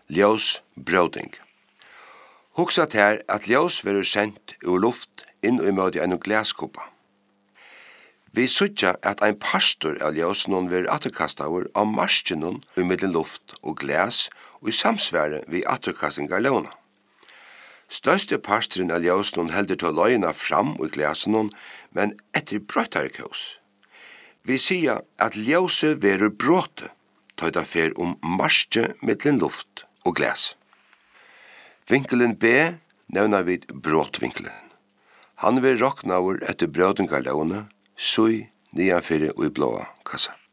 Ljós-bråding. Hugsat her at ljós verður sendt ur luft inn og imøti en glaskuppa. Vi søtja at ein pastor av ljósnum verður atturkastaur av marskinum i middel luft og glas og i samsvære vi atturkastingar låna. Største pastoren av ljósnum heldur til løgna fram i glasenum, men etter brøttare kjós. Vi sier at ljóset verður bråte, ta det fer marske middelen luft og glas. Vinkelen B nevner vi bråtvinkelen. Han vil roknaur etter brødingarlåne, sui nianfyrir og i blåa kassa.